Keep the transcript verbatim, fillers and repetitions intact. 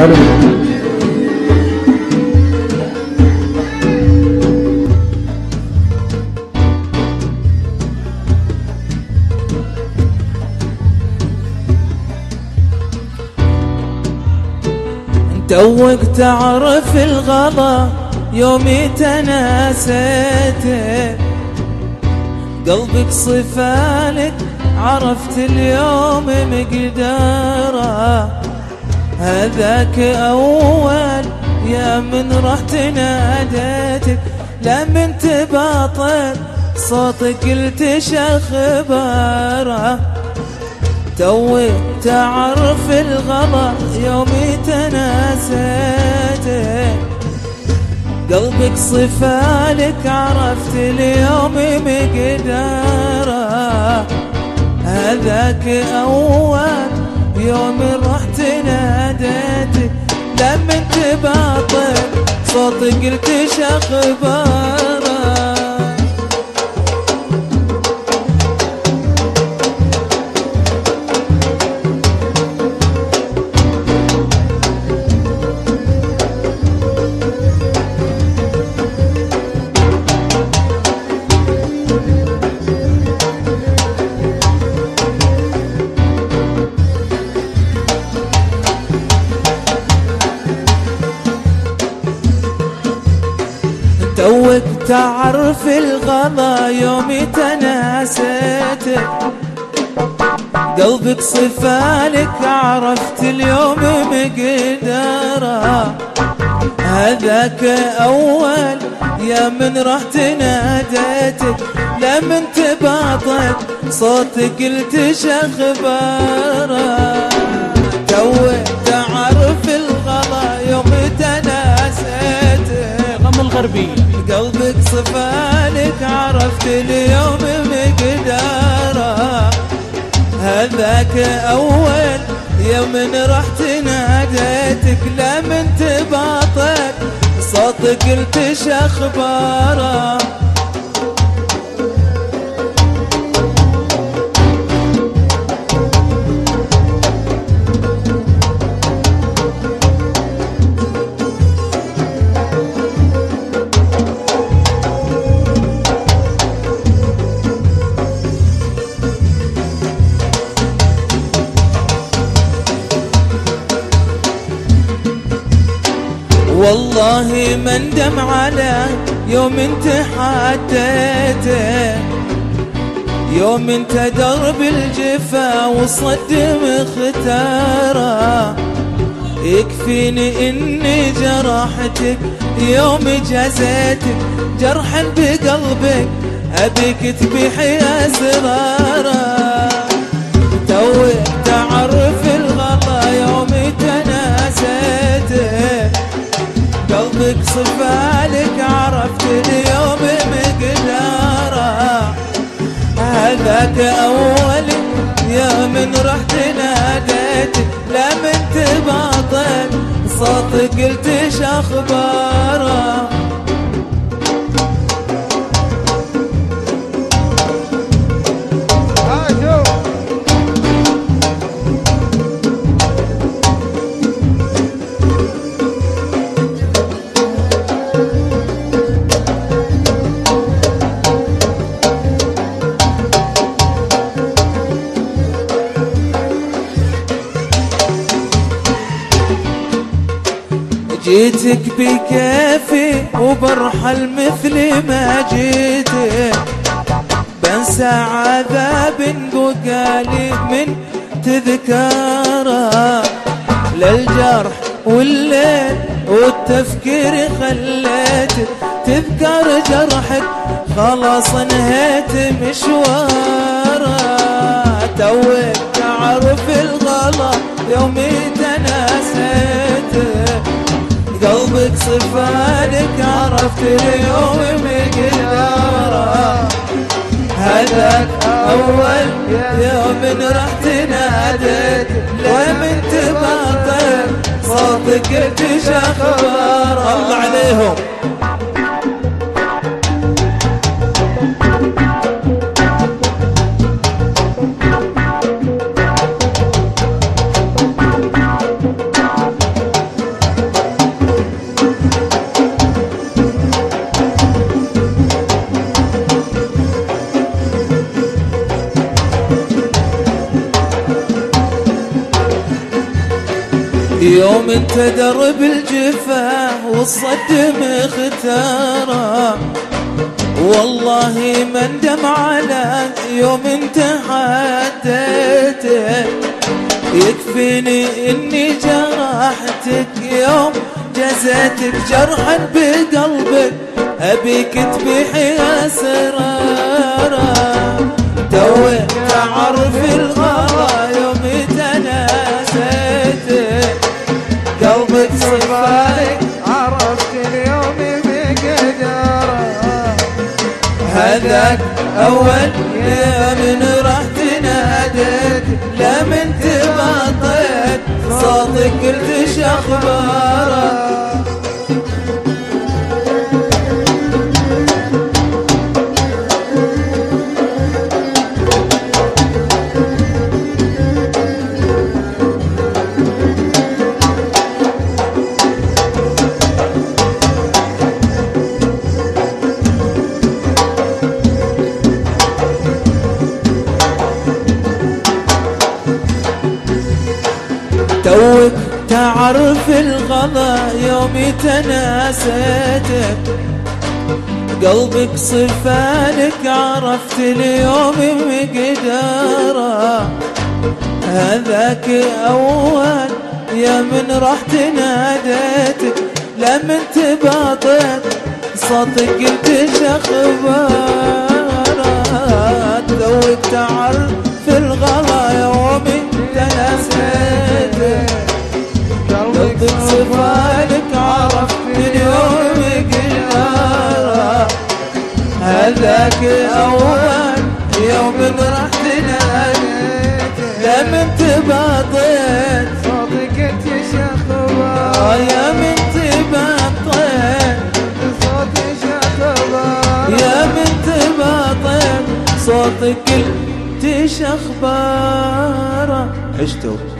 حلو. توك تعرف الغلا يومي تناسيته، قلبك صفالك عرفت اليوم مقداره، هذاك أول يا من رحت ناديتك، لمن تباطل صوتك قلت شخباره. توي تعرف الغلا يومي تناسيته، قلبك صفالك عرفت اليوم مقداره، هذاك أول يوم رحت ناديتك، لمن تباطل صوتك قلت شخباره. توك تعرف الغلا يومي تناسيتك، قلبك صفالك عرفت اليوم مقداره، هذاك أول يا من رحت ناديتك، لمن تباطل صوتك قلت شخباره. توك تعرف الغلا يومي تناسيتك، غم الغربي قلبك صفالك عرفت اليوم مقداره، هذاك أول يوم رحت ناديتك، لمن تباطل صوتك قلت شخباره. والله ما ندم على يوم انت حديته، يوم انت درب الجفا وصد مختاره، يكفيني اني جرحتك يوم جازيتك، جرحا بقلبك ابيك تبيحي اسراره. توك تعرف الغلا يوم تناسيته، قلبك صفالك عرفت اليوم مقداره، هذاك أول يا من رحت ناديتك، لمن تباطل صوتك قلت شخباره. جيتك بكيفي وبرحل مثل ما جيتك، بنسى عذاب بقالي من تذكاره، للجرح والليل والتفكير خليتك تذكر جرحك، خلاص انهيت مشواره. توك تعرف الغلا يومي تناسيته، قلبك صفالك عرفت اليوم مقداره، هذاك أول يوم رحت ناديت، لمن تباطل صوتك قلت شخباره. الله عليهم. يوم انت درب الجفا والصد مختارة، والله ما ندم على يوم انت حديته. يكفيني اني جرحتك يوم جزيتك جرحا بقلبك، ابيك تبيحي اسرارا. توك تعرف الغلا يوم تناسيتك، قلبك صفالك عرفت اليوم بقدره. هذاك اول يا من رحت ناديت، لمن تبطيت صوتك قلت شخبارك. توك تعرف الغلا يوم تناسيتك، قلبك صفالك عرفت اليوم مقداره. هذاك أول يا من رحت ناديتك، لمن تباطيت صوتك قلت شخبارك. توك تعرف الغلا يوم تناسيتك، قلبك صفالك عرفت اليوم قداره. هذاك أول يوم رحت ناديتك، لمن تباطيت صوتك انت شخبار. يا من تباطيت صوتك شخبار. يا من تباطيت صوتك قلت شخباره. عشتوا